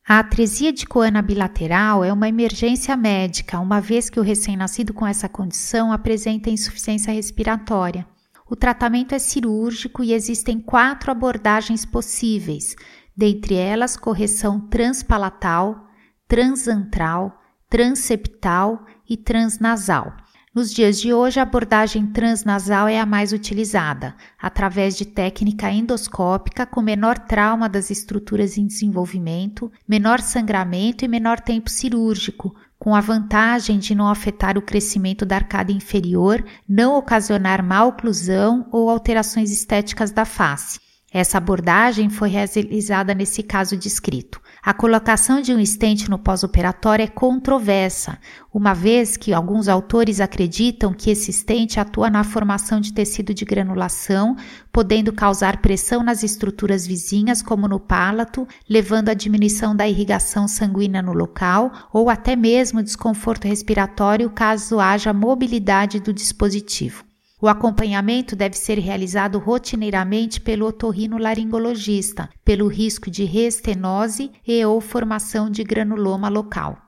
A atresia de coana bilateral é uma emergência médica, uma vez que o recém-nascido com essa condição apresenta insuficiência respiratória. O tratamento é cirúrgico e existem 4 abordagens possíveis, dentre elas correção transpalatal, transantral, transeptal e transnasal. Nos dias de hoje, a abordagem transnasal é a mais utilizada, através de técnica endoscópica com menor trauma das estruturas em desenvolvimento, menor sangramento e menor tempo cirúrgico, com a vantagem de não afetar o crescimento da arcada inferior, não ocasionar má oclusão ou alterações estéticas da face. Essa abordagem foi realizada nesse caso descrito. A colocação de um stent no pós-operatório é controversa, uma vez que alguns autores acreditam que esse stent atua na formação de tecido de granulação, podendo causar pressão nas estruturas vizinhas, como no palato, levando à diminuição da irrigação sanguínea no local ou até mesmo desconforto respiratório caso haja mobilidade do dispositivo. O acompanhamento deve ser realizado rotineiramente pelo otorrinolaringologista, pelo risco de reestenose e ou formação de granuloma local.